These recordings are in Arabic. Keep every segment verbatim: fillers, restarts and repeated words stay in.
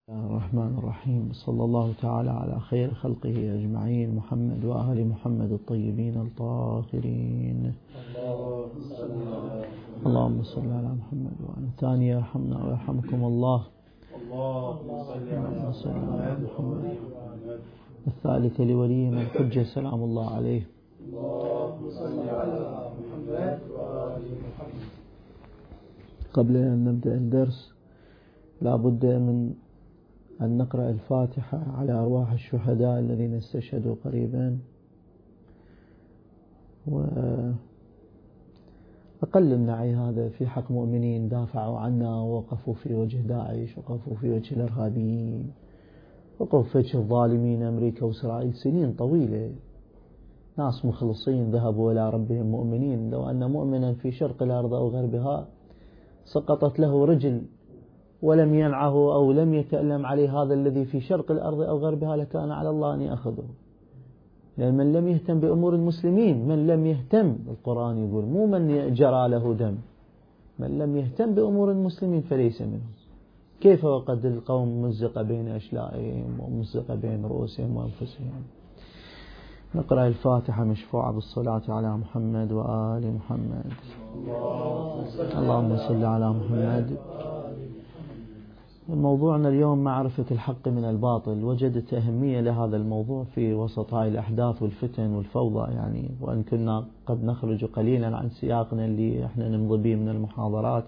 الرحمن الرحيم. صلى الله تعالى على خير خلقه أجمعين، محمد وآل محمد الطيبين الطاهرين. اللهم صل على محمد وآل ثانية يرحمنا ويرحمكم الله. اللهم صل على محمد. الثالثة لولينا الحجة سلام الله عليه. اللهم صل على محمد وآل محمد. قبل أن نبدأ الدرس لا بد من أن نقرأ الفاتحة على أرواح الشهداء الذين استشهدوا قريبا، وأقل النعي هذا في حق مؤمنين دافعوا عنا ووقفوا في وجه داعش، وقفوا في وجه الإرهابيين، وقفوا في وجه الظالمين أمريكا وإسرائيل سنين طويلة. ناس مخلصين ذهبوا إلى ربهم مؤمنين. لو أن مؤمنا في شرق الأرض أو غربها سقطت له رجل ولم ينعه أو لم يتألم عليه هذا الذي في شرق الأرض أو غربها لكان على الله أن يأخذه. لأن من لم يهتم بأمور المسلمين، من لم يهتم، القرآن يقول مو من جرى له دم، من لم يهتم بأمور المسلمين فليس منهم. كيف وقد القوم مزق بين أشلائهم ومزق بين رؤوسهم وأنفسهم. نقرأ الفاتحة مشفوعة بالصلاة على محمد وآل محمد. اللهم صل على محمد. موضوعنا اليوم معرفة الحق من الباطل. وجدت أهمية لهذا الموضوع في وسط هاي الأحداث والفتن والفوضى، يعني وأن كنا قد نخرج قليلا عن سياقنا اللي احنا نمضي به من المحاضرات.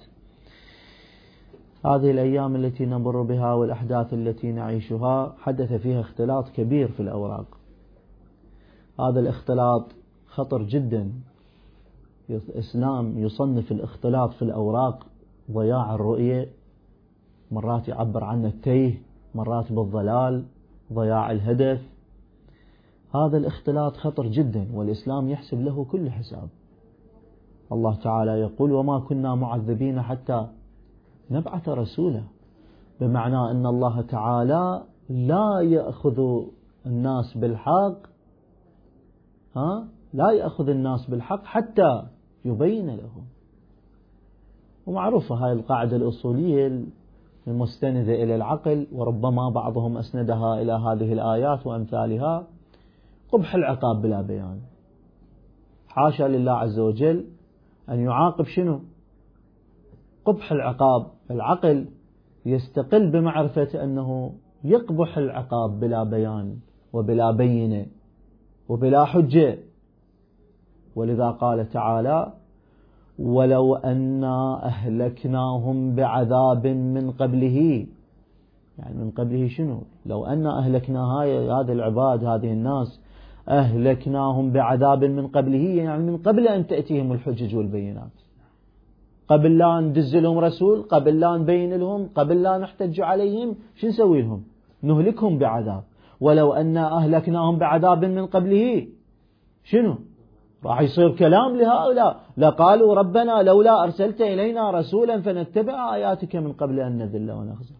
هذه الأيام التي نمر بها والأحداث التي نعيشها حدث فيها اختلاط كبير في الأوراق. هذا الاختلاط خطر جدا. الإسلام يصنف الاختلاط في الأوراق ضياع الرؤية، مرات يعبر عنه التيه، مرات بالضلال، ضياع الهدف. هذا الاختلاط خطر جدا والإسلام يحسب له كل حساب. الله تعالى يقول وما كنا معذبين حتى نبعث رسولا، بمعنى أن الله تعالى لا يأخذ الناس بالحق، ها لا يأخذ الناس بالحق حتى يبين لهم. ومعروفة هاي القاعدة الأصولية المستندة إلى العقل، وربما بعضهم أسندها إلى هذه الآيات وأمثالها. قبح العقاب بلا بيان. حاشا لله عز وجل أن يعاقب شنو؟ قبح العقاب. العقل يستقل بمعرفة أنه يقبح العقاب بلا بيان وبلا بينة وبلا حجة. ولذا قال تعالى ولو أنا أهلكناهم بعذاب من قبله. يعني من قبله شنو؟ لو أنا أهلكنا هاي هذا العباد، هذه الناس، أهلكناهم بعذاب من قبله، يعني من قبل أن تأتيهم الحجج والبينات، قبل لا ندز لهم رسول، قبل لا نبين لهم، قبل لا نحتج عليهم، شو نسوي لهم؟ نهلكهم بعذاب. ولو أنا أهلكناهم بعذاب من قبله شنو؟ راح يصير كلام لهؤلاء، لقالوا ربنا لولا أرسلت إلينا رسولا فنتبع آياتك من قبل أن نذل ونخزى.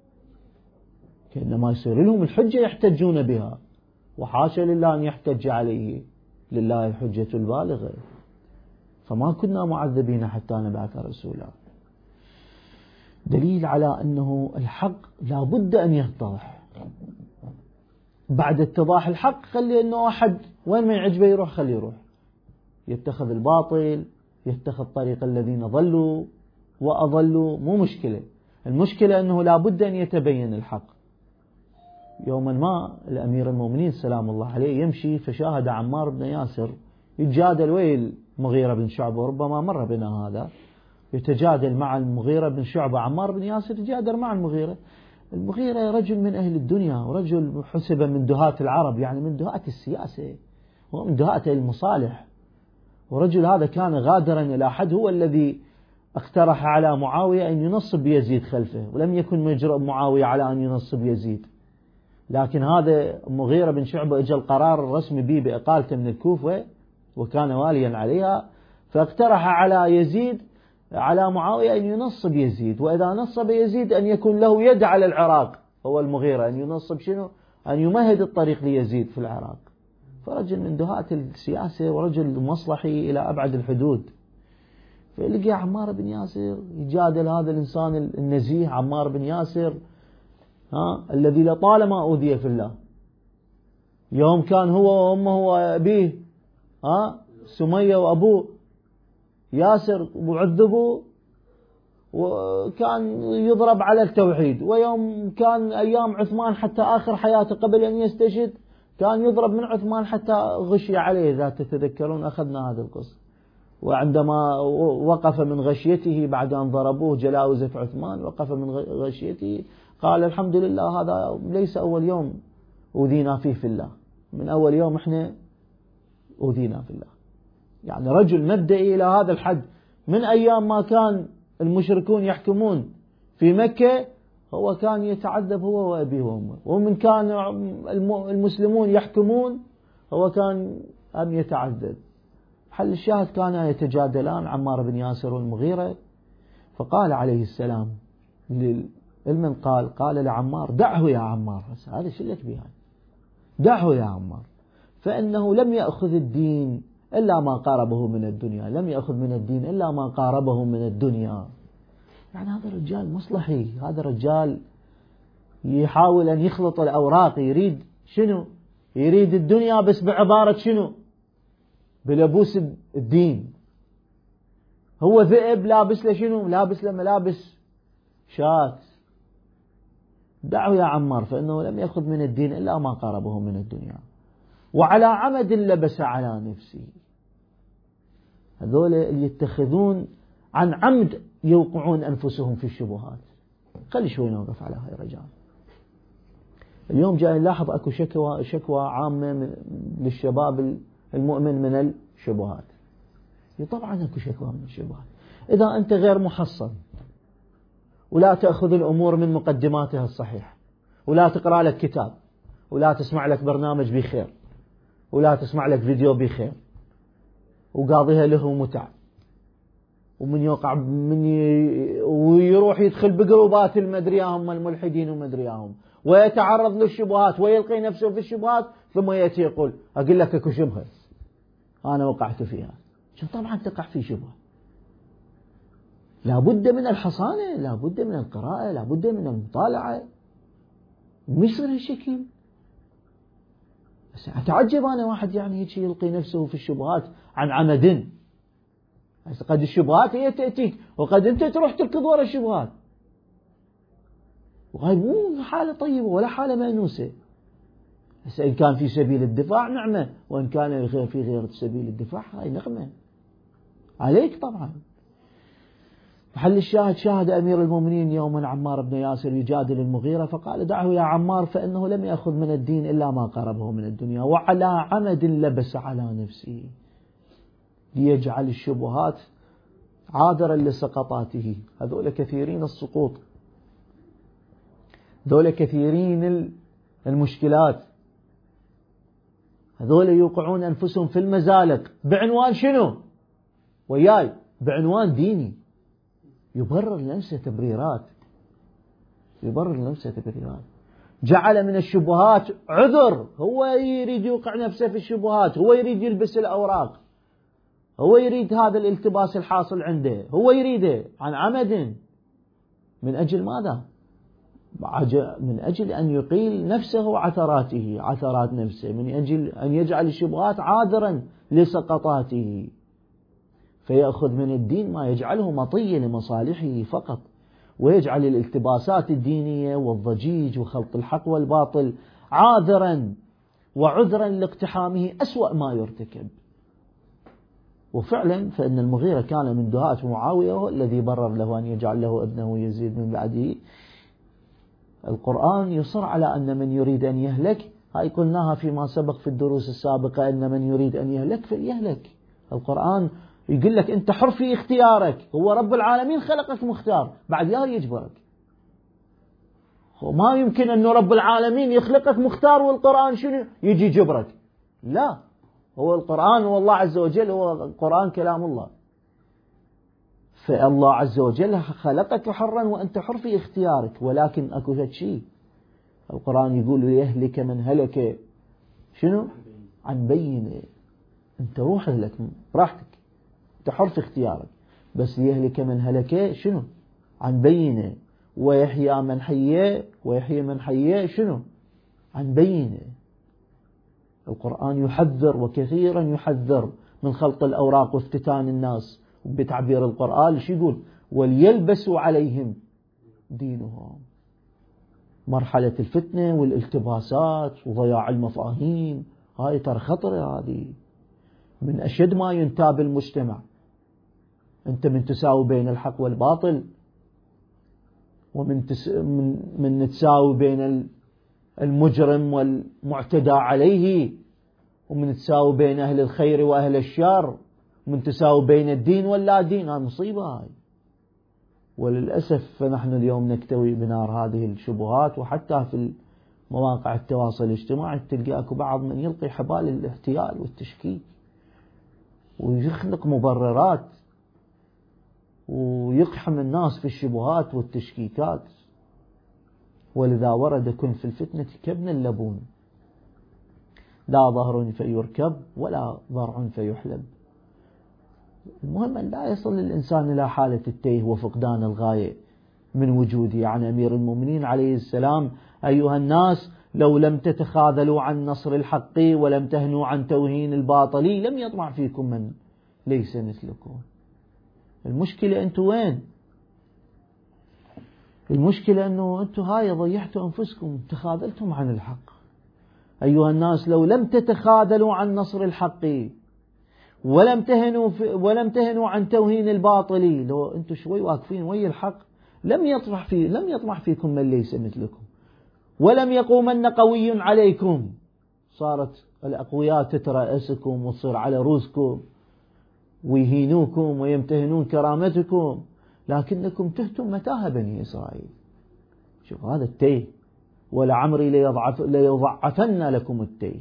كأنما يصير لهم الحجة يحتجون بها، وحاشا لله أن يحتج عليه، لله الحجة البالغة. فما كنا معذبين حتى نبعث رسولا. دليل على أنه الحق لا بد أن يتضح. بعد اتضاح الحق خلي أنه أحد وين ما يعجبه يروح، خليه يروح يتخذ الباطل، يتخذ طريق الذين ضلوا وأضلوا، مو مشكلة. المشكلة أنه لا بد أن يتبين الحق. يوما ما الأمير المؤمنين سلام الله عليه يمشي فشاهد عمار بن ياسر يتجادل ويل مغيرة بن شعبة، وربما مر بنا هذا، يتجادل مع المغيرة بن شعبة. عمار بن ياسر يتجادل مع المغيرة. المغيرة رجل من أهل الدنيا، ورجل حسب من دهاة العرب، يعني من دهاة السياسة ومن دهاة المصالح. ورجل هذا كان غادرا إلى حد، هو الذي اقترح على معاوية أن ينصب يزيد خلفه، ولم يكن مجرؤ معاوية على أن ينصب يزيد. لكن هذا مغيرة بن شعبة اجى القرار الرسمي به بإقالته من الكوفة وكان واليا عليها، فاقترح على يزيد على معاوية أن ينصب يزيد، وإذا نصب يزيد أن يكون له يد على العراق. هو المغيرة أن ينصب شنو؟ أن يمهد الطريق ليزيد في العراق. فرجل من دهاة السياسة ورجل مصلحي إلى أبعد الحدود. فلقي عمار بن ياسر يجادل هذا الإنسان النزيه عمار بن ياسر ها الذي لطالما أوذي في الله، يوم كان هو وأمه وأبيه ها سمية وأبوه ياسر وعذبوا وكان يضرب على التوحيد، ويوم كان أيام عثمان حتى آخر حياته قبل أن يستشهد كان يضرب من عثمان حتى غشي عليه، إذا تتذكرون أخذنا هذا القصة، وعندما وقف من غشيته بعد أن ضربوه جلاوزة في عثمان وقف من غشيته قال الحمد لله هذا ليس أول يوم أوذينا فيه في الله، من أول يوم إحنا أوذينا في الله. يعني رجل مبدئي إلى هذا الحد، من أيام ما كان المشركون يحكمون في مكة هو كان يتعذب هو وأبيه وأمه، ومن كان المسلمون يحكمون هو كان أم يتعذب. حل الشاهد كانا يتجادلان عمار بن ياسر والمغيرة، فقال عليه السلام لمن قال قال لعمار دعه يا عمار، هذا شو لك بها، دعه يا عمار فإنه لم يأخذ الدين إلا ما قاربه من الدنيا، لم يأخذ من الدين إلا ما قاربه من الدنيا. يعني هذا الرجال مصلحي، هذا الرجال يحاول أن يخلط الأوراق، يريد شنو؟ يريد الدنيا بس بعبارة شنو؟ بلبوس الدين. هو ذئب لابس له شنو؟ لابس له ملابس شاة. دعه يا عمار فإنه لم يأخذ من الدين إلا ما قاربه من الدنيا، وعلى عمد لبس على نفسه. هذول اللي يتخذون عن عمد يوقعون أنفسهم في الشبهات. خلي شوي نوقف على هاي الرجال. اليوم جاي نلاحظ أكو شكوى شكوى عامة للشباب المؤمن من الشبهات. طبعا أكو شكوى من الشبهات. إذا أنت غير محصن ولا تأخذ الأمور من مقدماتها الصحيحة، ولا تقرأ لك كتاب، ولا تسمع لك برنامج بخير، ولا تسمع لك فيديو بخير، وقاضيها له متع، ومن يوقع من ي... ويروح يدخل بقلوبات المدرياهم الملحدين ومدرياهم ويتعرض للشبهات ويلقي نفسه في الشبهات، ثم يأتي يقول أقول لك اكو شبهة أنا وقعت فيها. طبعا تقع في شبهة. لا بد من الحصانة، لا بد من القراءة، لا بد من المطالعة. مش من هالشكل. بس أتعجب أنا واحد يعني هيك يلقي نفسه في الشبهات عن عمد. قد الشبهات هي تأتيك، وقد أنت تروح تركض ورا الشبهات. وهاي مو حالة طيبة ولا حالة مأنوسة. بس إن كان في سبيل الدفاع نعمة، وإن كان في غير سبيل الدفاع هاي نقمة عليك طبعا. محل الشاهد شاهد أمير المؤمنين يوما عمار بن ياسر يجادل المغيرة، فقال دعه يا عمار فإنه لم يأخذ من الدين إلا ما قربه من الدنيا، وعلى عمد لبس على نفسه ليجعل الشبهات عاذرا لسقطاته. هذول كثيرين السقوط، هذول كثيرين المشكلات، هذول يوقعون أنفسهم في المزالق بعنوان شنو؟ وياي بعنوان ديني. يبرر لنفسه تبريرات، يبرر لنفسه تبريرات. جعل من الشبهات عذر، هو يريد يوقع نفسه في الشبهات، هو يريد يلبس الأوراق، هو يريد هذا الالتباس الحاصل عنده، هو يريده عن عمد. من أجل ماذا؟ من أجل أن يقيل نفسه عثراته، عثرات نفسه، من أجل أن يجعل الشبهات عاذرا لسقطاته، فيأخذ من الدين ما يجعله مطية لمصالحه فقط، ويجعل الالتباسات الدينية والضجيج وخلط الحق والباطل عاذرا وعذرا لاقتحامه أسوأ ما يرتكب. وفعلا فإن المغيرة كان من دهاة معاوية الذي برر له أن يجعل له ابنه يزيد من بعده. القرآن يصر على أن من يريد أن يهلك، هاي قلناها فيما سبق في الدروس السابقة، أن من يريد أن يهلك فليهلك. القرآن يقول لك أنت حر في اختيارك، هو رب العالمين خلقك مختار، بعد لا يجبرك. وما يمكن أنه رب العالمين يخلقك مختار والقرآن شنو يجي جبرك، لا. هو القرآن والله عز وجل، هو القرآن كلام الله، فالله عز وجل خلقك حرا وأنت حر في اختيارك. ولكن أكو هذا شيء القرآن يقول يهلك من هلك شنو عن بينه. أنت روح لك براحتك، أنت حر في اختيارك، بس يهلك من هلك شنو عن بينه ويحيى من حيه ويحيى من حيه شنو؟ عن بينه. القرآن يحذر وكثيرا يحذر من خلق الأوراق وافتتان الناس، بتعبير القرآن شو يقول؟ وليلبسوا عليهم دينهم. مرحلة الفتنة والالتباسات وضياع المفاهيم هاي ترى خطرة، هذه من أشد ما ينتاب المجتمع. أنت من تساوي بين الحق والباطل، ومن تس من, من تساوي بين المجرم والمعتدى عليه، ومن تساوي بين أهل الخير وأهل الشر، ومن تساوي بين الدين واللا دين. هاي مصيبة هاي. وللأسف فنحن اليوم نكتوي بنار هذه الشبهات، وحتى في مواقع التواصل الاجتماعي تلقى اكو بعض من يلقي حبال الاحتيال والتشكيك ويخلق مبررات ويقحم الناس في الشبهات والتشكيكات. ولذا ورد كن في الفتنة كابن اللبون، لا ظهر فيركب ولا ضرع فيحلب. المهم أن لا يصل الإنسان إلى حالة التيه وفقدان الغاية من وجوده. عن أمير المؤمنين عليه السلام: أيها الناس لو لم تتخاذلوا عن نصر الحق ولم تهنوا عن توهين الباطل لم يطمع فيكم من ليس مثلكم. المشكلة أنتوا وين؟ المشكلة أنه أنتوا هاي ضيعتوا أنفسكم، تخاذلتم عن الحق. أيها الناس لو لم تتخاذلوا عن نصر الحق ولم تهنوا ولم تهنوا عن توهين الباطل، لو أنتوا شوي واقفين ويا الحق لم يطمح في لم يطمح فيكم من ليس مثلكم، ولم يقومن قوي عليكم. صارت الأقوياء تترأسكم وتصير على رؤوسكم ويهينوكم ويمتهنون كرامتكم، لكنكم تهتم متاهة بني إسرائيل. شوف هذا التيه. ولعمري ليضعف ليضعفن لكم التيه،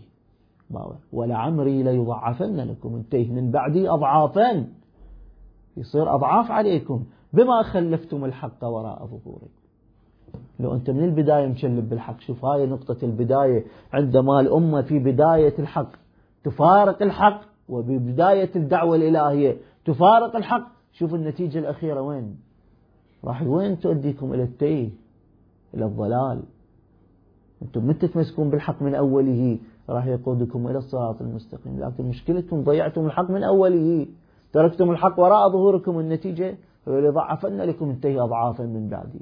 ولعمري ليضعفن لكم التيه من بعدي أضعافا، يصير أضعاف عليكم بما خلفتم الحق وراء ظهوركم. لو أنت من البداية مشلب بالحق. شوف هاي نقطة البداية، عندما الأمة في بداية الحق تفارق الحق، وببداية الدعوة الإلهية تفارق الحق، شوف النتيجة الأخيرة وين راح، وين تؤديكم؟ إلى التيه، إلى الضلال. أنتم من تتمسكون بالحق من أوله راح يقودكم إلى الصراط المستقيم، لكن مشكلتكم ضيعتم الحق من أوله، تركتم الحق وراء ظهوركم، النتيجة لضعفن لكم التيه أضعافا من بعدي.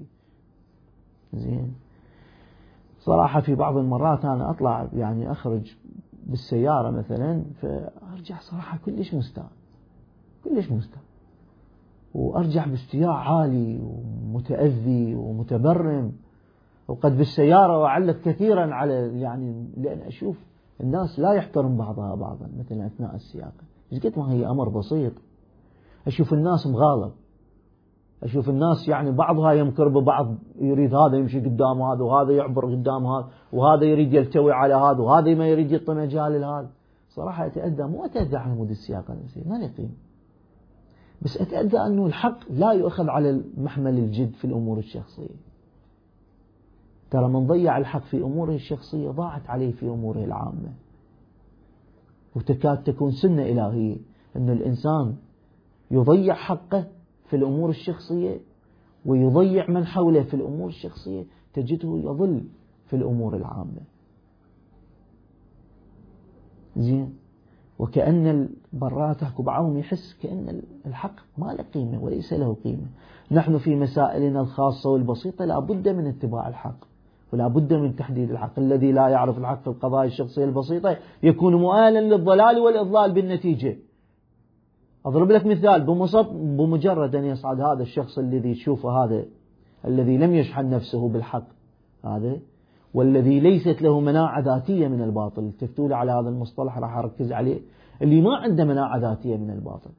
زين. صراحة في بعض المرات أنا أطلع يعني أخرج بالسيارة مثلا، فأرجع صراحة كلش مستاء كلش مستاء، وأرجع باستياء عالي ومتأذي ومتبرم، وقد بالسيارة وأعلق كثيرا على يعني لأن أشوف الناس لا يحترم بعضها بعضا مثلا أثناء السياقة. إيش قد ما هي أمر بسيط. أشوف الناس مغالب، أشوف الناس يعني بعضها يمكر ببعض، يريد هذا يمشي قدام هذا، وهذا يعبر قدام هذا، وهذا يريد يلتوي على هذا، وهذا ما يريد يعطي مجال لهذا. صراحة أتأذى، مو أتأذى على مود السياقة نفسها، ما يقيم، بس أتأذى أنه الحق لا يؤخذ على محمل الجد في الأمور الشخصية. ترى من ضيع الحق في أموره الشخصية ضاعت عليه في أموره العامة. وتكاد تكون سنة إلهية أن الإنسان يضيع حقه في الأمور الشخصية ويضيع من حوله في الأمور الشخصية، تجده يضل في الأمور العامة. زين. وكأن البرات تحكوا بعضهم يحس كأن الحق ما له قيمة وليس له قيمة. نحن في مسائلنا الخاصة والبسيطة لا بد من اتباع الحق ولا بد من تحديد الحق. الذي لا يعرف الحق في القضايا الشخصية البسيطة يكون مؤهلا للضلال والإضلال بالنتيجة. أضرب لك مثال بمصب، بمجرد أن يصعد هذا الشخص الذي تشوفه هذا الذي لم يشحن نفسه بالحق هذا، والذي ليست له مناعة ذاتية من الباطل. تفتولي على هذا المصطلح راح أركز عليه، اللي ما عنده مناعة ذاتية من الباطل.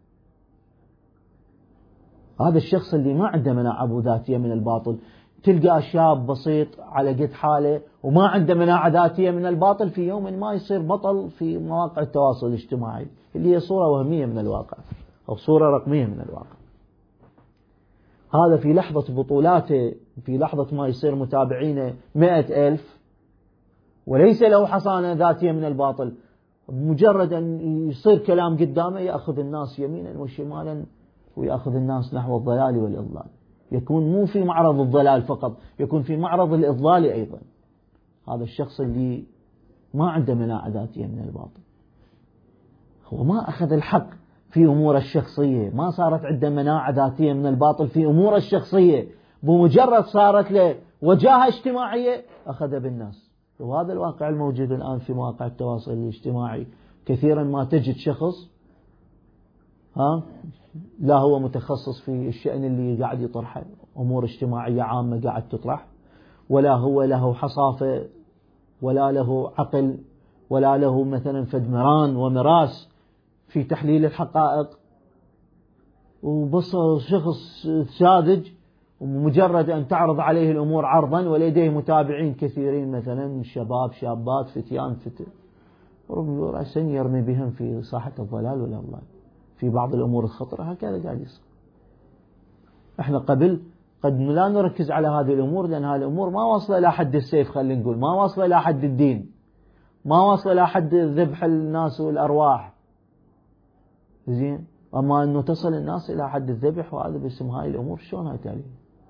هذا الشخص اللي ما عنده مناعة ذاتية من الباطل، تلقى شاب بسيط على قد حاله وما عنده مناعة ذاتية من الباطل، في يوم ما يصير بطل في مواقع التواصل الاجتماعي، اللي هي صورة وهمية من الواقع أو صورة رقمية من الواقع. هذا في لحظة بطولاته، في لحظة ما يصير متابعينه مئة ألف وليس له حصانة ذاتية من الباطل، بمجرد أن يصير كلام قدامه يأخذ الناس يمينا وشمالا ويأخذ الناس نحو الضلال والإضلال. يكون مو في معرض الضلال فقط، يكون في معرض الإضلال أيضا. هذا الشخص اللي ما عنده مناعة ذاتية من الباطل، هو ما أخذ الحق في أمور الشخصية، ما صارت عنده مناعة ذاتية من الباطل في أمور الشخصية، بمجرد صارت له وجاهة اجتماعية أخذ بالناس. وهذا الواقع الموجود الآن في مواقع التواصل الاجتماعي، كثيرا ما تجد شخص ها لا هو متخصص في الشأن اللي قاعد يطرحه، أمور اجتماعية عامة قاعد تطرح، ولا هو له حصافة ولا له عقل ولا له مثلا فدمران ومراس في تحليل الحقائق، وبص شخص ساذج، ومجرد أن تعرض عليه الأمور عرضا ولديه متابعين كثيرين مثلا شباب شابات فتيان فتر، رأسا يرمي بهم في ساحة الضلال والأضلال في بعض الأمور الخطرة. هكذا قاعد يصير. احنا قبل قد لا نركز على هذه الأمور، لأن هذه الأمور ما واصلة إلى حد السيف، خلينا نقول ما واصلة إلى حد الدين، ما واصلة إلى حد ذبح الناس والأرواح، زين. أما أنه تصل الناس إلى حد الذبح، وهذا باسم هاي الأمور، شلون هاي تالي؟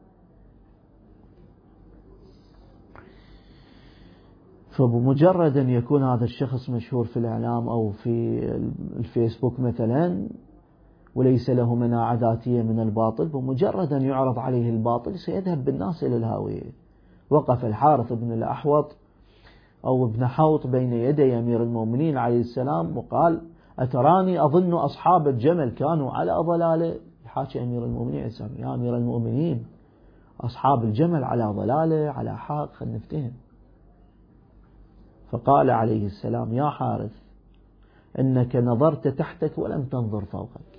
فبمجرد أن يكون هذا الشخص مشهور في الإعلام أو في الفيسبوك مثلا وليس له مناعة ذاتية من الباطل، بمجرد أن يعرض عليه الباطل سيذهب بالناس إلى الهاوية. وقف الحارث بن الأحوط أو ابن حوط بين يدي أمير المؤمنين عليه السلام وقال: أتراني أظن أصحاب الجمل كانوا على ضلاله؟ يحاكي أمير المؤمنين عليه السلام: يا أمير المؤمنين، أصحاب الجمل على ضلاله على حق، خلنا نفتهم. فقال عليه السلام: يا حارث، إنك نظرت تحتك ولم تنظر فوقك.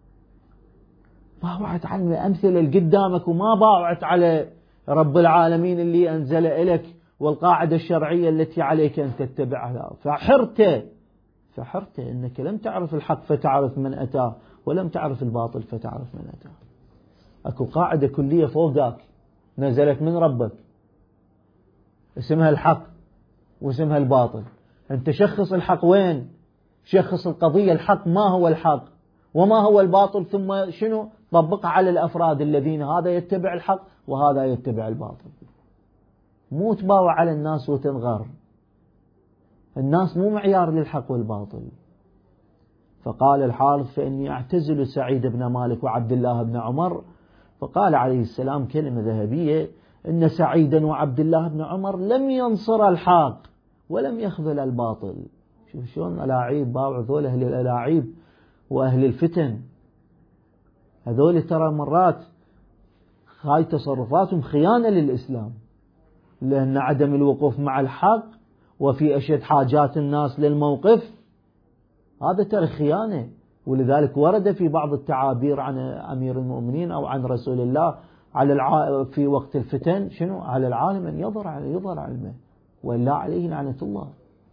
باوعت على الأمثلة اللي قدامك، وما باوعت على رب العالمين اللي أنزل إليك والقاعدة الشرعية التي عليك أن تتبعها. فحرت فحرت إنك لم تعرف الحق فتعرف من أتاه، ولم تعرف الباطل فتعرف من أتاه. أكو قاعدة كلية فوقك نزلت من ربك اسمها الحق واسمها الباطل. أنت شخص الحق وين؟ شخص القضية الحق ما هو الحق وما هو الباطل، ثم شنو طبقها على الأفراد الذين هذا يتبع الحق وهذا يتبع الباطل. مو تباوع على الناس وتنغر، الناس مو معيار للحق والباطل. فقال الحارث: فإني أعتزل سعيد بن مالك وعبد الله بن عمر. فقال عليه السلام كلمة ذهبية: إن سعيدا وعبد الله بن عمر لم ينصر الحق ولم يخذل الباطل. شوف شلون ألاعيب باوع ذول أهل الألاعيب وأهل الفتن، هذول ترى مرات هاي تصرفاتهم خيانة للإسلام، لأن عدم الوقوف مع الحق وفي أشد حاجات الناس للموقف هذا ترى خيانة. ولذلك ورد في بعض التعابير عن أمير المؤمنين أو عن رسول الله على الع... في وقت الفتن شنو؟ على العالم أن يظهر يظهر علمه وإلا عليه لعنة الله.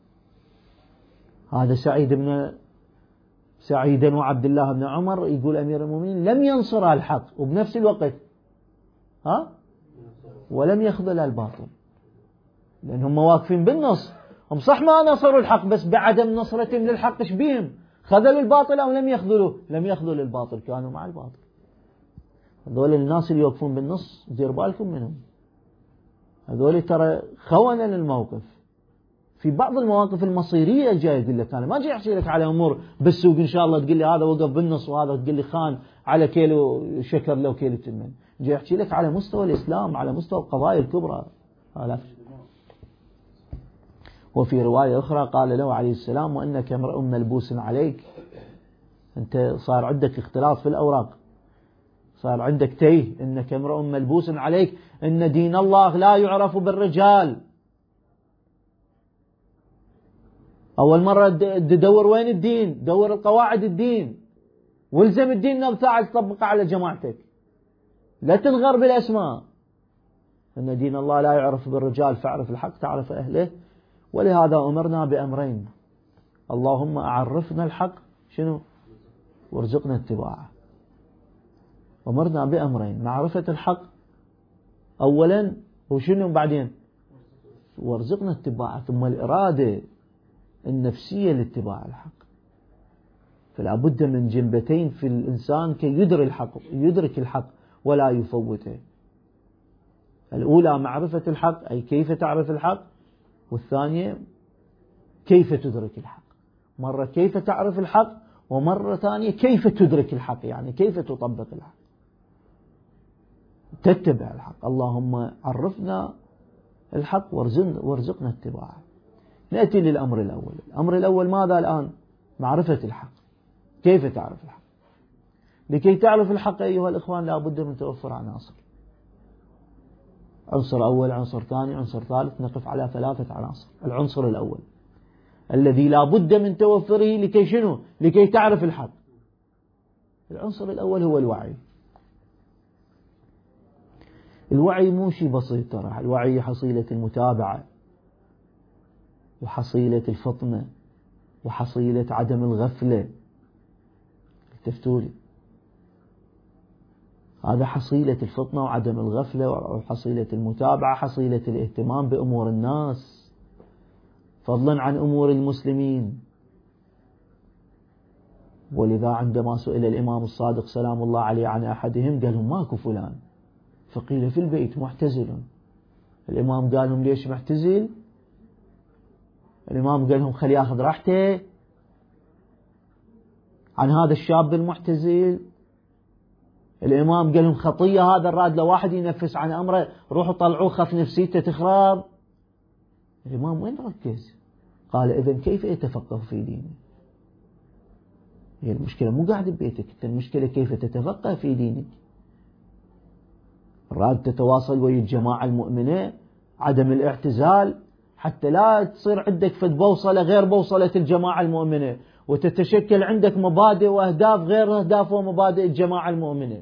هذا سعيد بن سعيدا وعبد الله بن عمر يقول أمير المؤمنين لم ينصر الحق، وبنفس الوقت ها ولم يخذل الباطل، لأنهم واقفين بالنص. هم صح ما نصروا الحق، بس بعدم نصرتهم للحق ايش بيهم؟ خذلوا الباطل أو لم يخذلوا؟ لم يخذلوا الباطل، كانوا مع الباطل. هذول الناس اللي يوقفون بالنص دير بالكم منهم، هذول ترى خونة للموقف. في بعض المواقف المصيرية جاي يقول لك أنا ما جاي أحكي لك على أمور بالسوق إن شاء الله تقول لي هذا وقف بالنص وهذا تقول لي خان على كيلو شكر لو كيلو تمن. جاي أحكي لك على مستوى الإسلام، على مستوى القضايا الكبرى. وفي رواية أخرى قال له عليه السلام: وإنك امرؤ ملبوس عليك، أنت صار عندك اختلاط في الأوراق، صار عندك تيه، إنك امرؤ ملبوس عليك، إن دين الله لا يعرف بالرجال. أول مرة تدور وين الدين، دور القواعد الدين، والزم الدين بتاعك تطبقه على جماعتك، لا تنغر بالأسماء. إن دين الله لا يعرف بالرجال، فاعرف الحق تعرف أهله. ولهذا أمرنا بأمرين: اللهم أعرفنا الحق شنو وارزقنا اتباعه. أمرنا بأمرين: معرفة الحق أولا، وشنو بعدين؟ وارزقنا اتباعه. ثم الإرادة النفسية لاتباع الحق. فلا بد من جنبتين في الإنسان كي يدرك الحق يدرك الحق ولا يفوته. الأولى معرفة الحق، أي كيف تعرف الحق، والثانية كيف تدرك الحق. مرة كيف تعرف الحق، ومرة ثانية كيف تدرك الحق، يعني كيف تطبق الحق، تتبع الحق. اللهم عرفنا الحق وارزقنا اتباعه. نأتي للأمر الأول. الأمر الأول ماذا الآن؟ معرفة الحق. كيف تعرف الحق؟ لكي تعرف الحق أيها الإخوان لا بد من توفر عناصر. عنصر أول، عنصر ثاني، عنصر ثالث، نقف على ثلاثة عناصر. العنصر الأول الذي لا بد من توفره لكي شنو؟ لكي تعرف الحق. العنصر الأول هو الوعي. الوعي مو شيء بسيط ترى. الوعي حصيلة المتابعة، وحصيلة الفطنة، وحصيلة عدم الغفلة. التفتولي هذا حصيلة الفطنة وعدم الغفلة وحصيلة المتابعة، حصيلة الاهتمام بأمور الناس فضلا عن أمور المسلمين. ولذا عندما سئل الإمام الصادق سلام الله عليه عن أحدهم قال لهم ماكو فلان، فقيل في البيت معتزل. الإمام قال لهم ليش معتزل؟ الإمام قال لهم خلي ياخذ راحته عن هذا الشاب المعتزل. الإمام قال لهم خطية هذا الراد، لو واحد ينفس عن أمره روحوا طلعوه خف نفسيته تخرب. الإمام وين ركز؟ قال إذن كيف يتفقه في دينه؟ هي المشكلة مو قاعد ببيتك، المشكلة كيف تتفقه في دينك. الراد تتواصل ويا الجماعة المؤمنة، عدم الاعتزال حتى لا تصير عندك فد بوصلة غير بوصلة الجماعة المؤمنة، وتتشكل عندك مبادئ وأهداف غير أهداف ومبادئ الجماعة المؤمنة.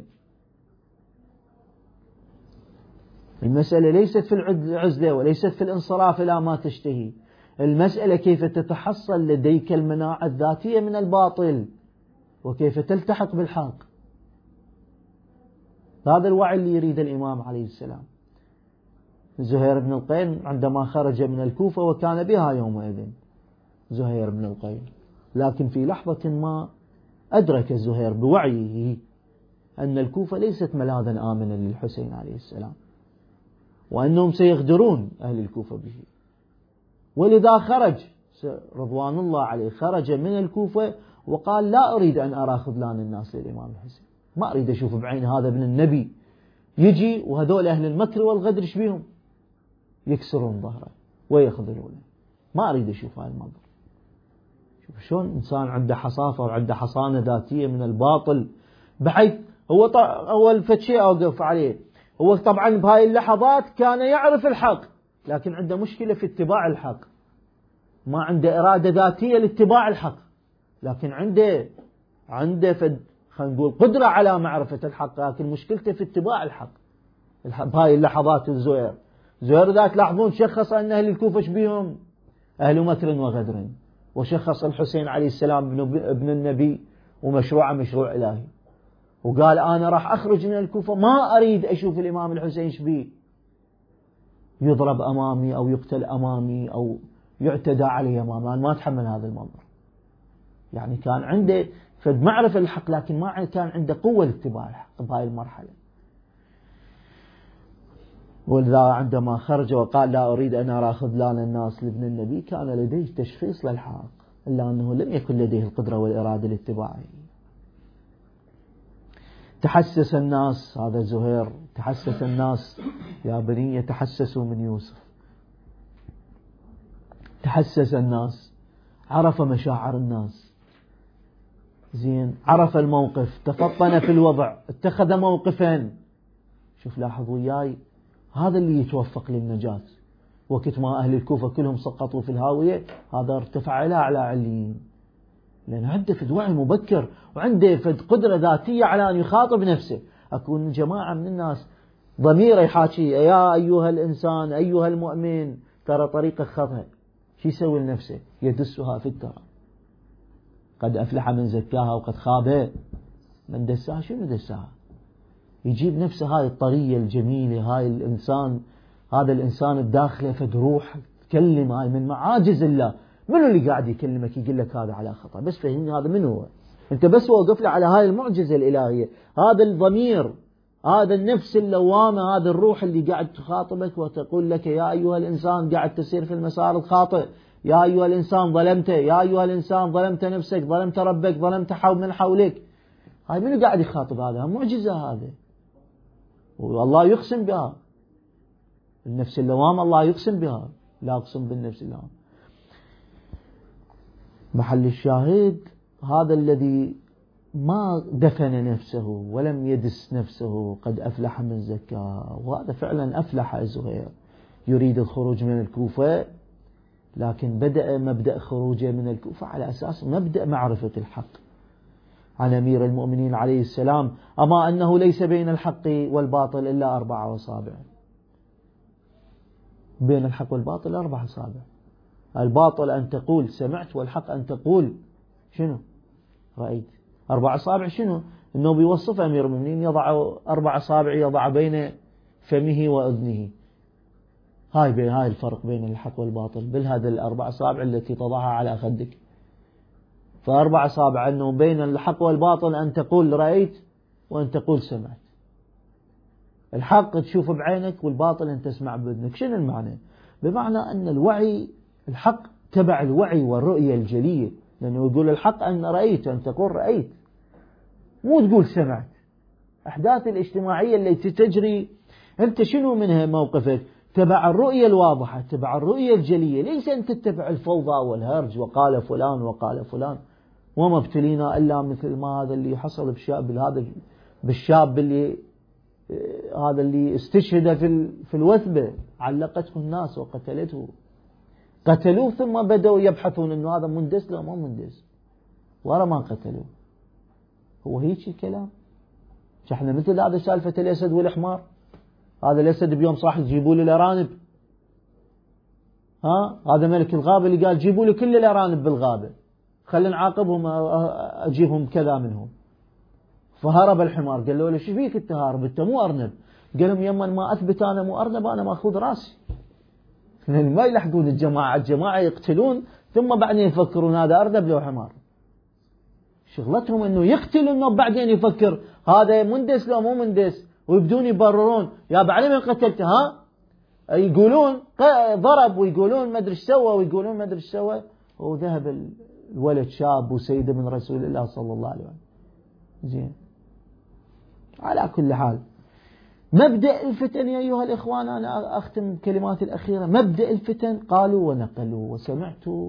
المسألة ليست في العزلة وليست في الانصراف إلى ما تشتهي. المسألة كيف تتحصل لديك المناعة الذاتية من الباطل، وكيف تلتحق بالحق. هذا الوعي اللي يريد الإمام عليه السلام. زهير بن القين عندما خرج من الكوفة وكان بها يومئذ زهير بن القين، لكن في لحظة ما أدرك زهير بوعيه أن الكوفة ليست ملاذا آمنا للحسين عليه السلام، وأنهم سيغدرون أهل الكوفة به. ولذا خرج رضوان الله عليه، خرج من الكوفة وقال لا أريد أن أرى خذلان الناس للإمام الحسين، ما أريد أشوف بعين هذا ابن النبي يجي وهذول أهل المكر والغدر ايش بيهم؟ يكسرون ظهره ويخذلونه. ما أريد أشوف هذا المنظر. شوف شلون إنسان عنده حصافة وعنده حصانة ذاتية من الباطل، بحيث هو ط... أول فتشي أوقف عليه. هو طبعا بهاي اللحظات كان يعرف الحق، لكن عنده مشكلة في اتباع الحق. ما عنده إرادة ذاتية لاتباع الحق، لكن عنده عنده فد خلينا نقول قدرة على معرفة الحق، لكن مشكلته في اتباع الحق. بهاي اللحظات الزهير زهير ذا تلاحظون شخص أن أهل الكوفة بهم أهل مكر وغدر، وشخص الحسين عليه السلام ابن النبي ومشروع مشروع إلهي، وقال أنا راح أخرج من الكوفة ما أريد أشوف الإمام الحسين شبيه يضرب أمامي أو يقتل أمامي أو يعتدى عليه أمامي. أنا ما أتحمل هذا المنظر. يعني كان عنده فد معرفة الحق، لكن ما كان عنده قوة لاتباع الحق بهاي المرحلة. ولذا عندما خرج وقال لا أريد أن أرى خذلان الناس لابن النبي، كان لديه تشخيص للحق، إلا أنه لم يكن لديه القدرة والإرادة لاتباعه. تحسس الناس، هذا زهير تحسس الناس يا بني تحسسوا من يوسف. تحسس الناس، عرف مشاعر الناس، زين، عرف الموقف، تفطن في الوضع، اتخذ موقفا. شوف لاحظ وياي، هذا اللي يتوفق للنجاة. وقت ما أهل الكوفة كلهم سقطوا في الهاوية، هذا ارتفع إلى أعلى عليين، لأن عنده فد وعي مبكر وعنده فد قدرة ذاتية على أن يخاطب نفسه. أكون جماعة من الناس ضميره يحاكي يا أيها الإنسان أيها المؤمن ترى طريقك خطأ، شو يسوي لنفسه؟ يدسها في الترى. قد أفلح من زكاها وقد خاب من دساها. شنو دساها؟ يجيب نفسه هاي الطرية الجميلة، هاي الإنسان، هذا الإنسان الداخله فد روح تكلم، هاي من معاجز الله. منو اللي قاعد يكلمك يقول لك هذا على خطأ؟ بس فهمني هذا منو هو؟ أنت بس وقف له على هاي المعجزة الإلهية، هذا الضمير، هذا النفس اللوامة، هذا الروح اللي قاعد تخاطبك وتقول لك يا أيها الإنسان قاعد تسير في المسار الخاطئ، يا أيها الإنسان ظلمت، يا أيها الإنسان ظلمت نفسك، ظلمت ربك، ظلمت حول من حولك. هاي منو قاعد يخاطب؟ هذا معجزة، هذا والله يقسم بها. النفس اللوامة الله يقسم بها، لا أقسم بالنفس اللوامة. محل الشاهد هذا الذي ما دفن نفسه ولم يدس نفسه قد أفلح من زكاها، وهذا فعلا أفلح زهير. يريد الخروج من الكوفة، لكن بدأ مبدأ خروجه من الكوفة على أساس مبدأ معرفة الحق عن أمير المؤمنين عليه السلام، أما أنه ليس بين الحق والباطل إلا أربعة أصابع. بين الحق والباطل أربعة أصابع. الباطل أن تقول سمعت، والحق أن تقول شنو؟ رأيت. أربع أصابع شنو؟ إنه بيوصف أمير المؤمنين يضع أربع أصابع يضع بين فمه وأذنه. هاي بين هاي الفرق بين الحق والباطل، بالهذا الأربع أصابع التي تضعها على خدك. فأربع أصابع أنه بين الحق والباطل أن تقول رأيت وأن تقول سمعت. الحق تشوف بعينك، والباطل أن تسمع بأذنك. شنو المعنى؟ بمعنى أن الوعي، الحق تبع الوعي والرؤية الجلية، لأنه يقول الحق أن رأيت، أن تقول رأيت، مو تقول سمعت. أحداث الاجتماعية التي تجري أنت شنو منها موقفك؟ تبع الرؤية الواضحة، تبع الرؤية الجلية، ليس أن تتبع الفوضى والهرج وقال فلان وقال فلان. وما ابتلينا إلا مثل ما هذا اللي حصل بالشاب، هذا بالشاب اللي هذا اللي استشهد في في الوثبة، علقته الناس وقتلته، قتلوه ثم بدأوا يبحثون إنه هذا مندس لا ما مندس، ورا ما قتلوه. هو هيك الكلام؟ احنا مثل هذا سالفة الأسد والحمار. هذا الأسد بيوم صاح جيبوا له الأرانب، ها هذا ملك الغابة اللي قال جيبوا له كل الأرانب بالغابة، خلينا نعاقبهم أجيبهم كذا منهم. فهرب الحمار، قال له ليش فيك انت هارب؟ انت مو أرنب. قال لهم يما ما أثبت أنا مو أرنب أنا مأخذ راسي. ما يلحقون الجماعة، الجماعة يقتلون ثم بعدين يفكرون هذا أرنب لو حمار. شغلتهم انه يقتل انه بعدين يفكر هذا مندس لو مو مندس، ويبدون يبررون يا بعد من قتلته، ها يقولون ضرب ويقولون ما ادري ايش سوى ويقولون ما ادري ايش سوى، وذهب الولد شاب وسيد من رسول الله صلى الله عليه وسلم. زين. على كل حال مبدأ الفتن يا أيها الإخوان، أنا أختم كلماتي الأخيرة. مبدأ الفتن قالوا ونقلوا وسمعتوا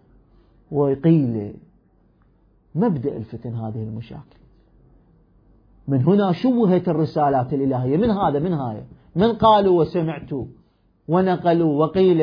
وقيل. مبدأ الفتن هذه المشاكل. من هنا شوهت الرسالات الإلهية، من هذا من هاي من قالوا وسمعتوا ونقلوا وقيل.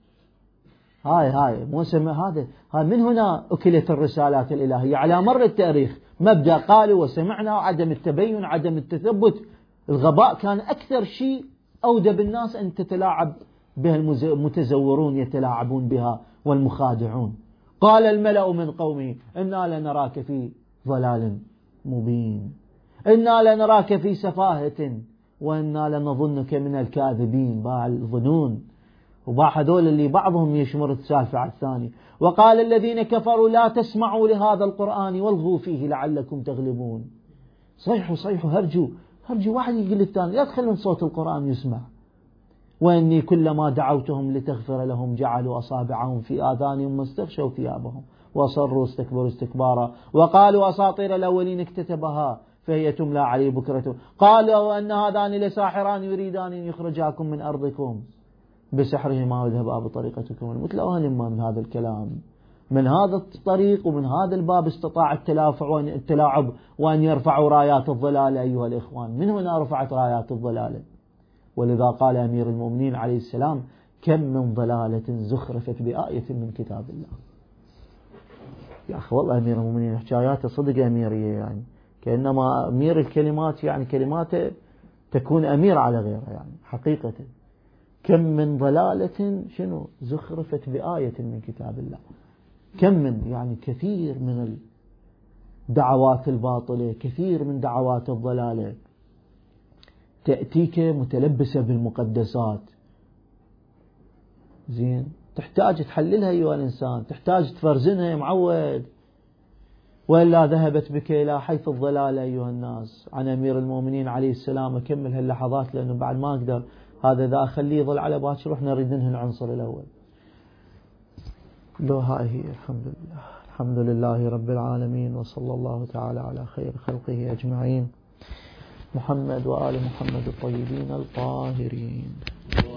هاي هاي مو سمع هذا هاي من هنا أكلت الرسالات الإلهية على مر التاريخ. مبدأ قالوا وسمعنا، عدم التبين، عدم التثبت. الغباء كان أكثر شيء أودى بالناس أن تتلاعب بها المتزورون، يتلاعبون بها والمخادعون. قال الملأ من قومه إنا لنراك في ضلال مبين، إنا لنراك في سفاهة وإنا لنظنك من الكاذبين. باع الظنون وباع هذول اللي بعضهم يشمر السالفة على الثاني. وقال الذين كفروا لا تسمعوا لهذا القرآن والغوا فيه لعلكم تغلبون. صيحوا صيحوا هرجوا هرجوا، واحد يقول الثاني لا تخلون صوت القرآن يسمع. وإني كلما دعوتهم لتغفر لهم جعلوا أصابعهم في آذانهم واستغشوا ثيابهم وأصروا استكبروا استكبارا وقالوا أساطير الأولين اكتتبها فهي تملى عليه بكرة. قالوا أن هذان لساحران يريدان أن يخرجاكم من أرضكم بسحرهما ويذهبا بطريقتكم المثلى. وهلما من هذا الكلام، من هذا الطريق ومن هذا الباب استطاع التلاعب وأن يرفعوا رايات الضلال. أيها الإخوان، من هنا رفعت رايات الضلال. ولذا قال أمير المؤمنين عليه السلام كم من ضلالة زخرفت بآية من كتاب الله. يا أخي والله أمير المؤمنين حكاياته صدق أميرية، يعني كأنما أمير الكلمات، يعني كلماته تكون أمير على غيره، يعني حقيقة. كم من ضلالة شنو زخرفت بآية من كتاب الله. كم من يعني كثير من الدعوات الباطلة، كثير من دعوات الضلالة تأتيك متلبسة بالمقدسات. زين، تحتاج تحللها أيها الإنسان، تحتاج تفرزنها يا معود. وإلا ذهبت بك إلى حيث الضلال أيها الناس. عن أمير المؤمنين عليه السلام أكمل هاللحظات لأنه بعد ما أقدر هذا ذا أخليه يظل على باكر. رحنا نريد ننهي العنصر الأول. لو هاي هي. الحمد لله الحمد لله رب العالمين، وصلى الله تعالى على خير خلقه أجمعين، محمد وآل محمد الطيبين الطاهرين.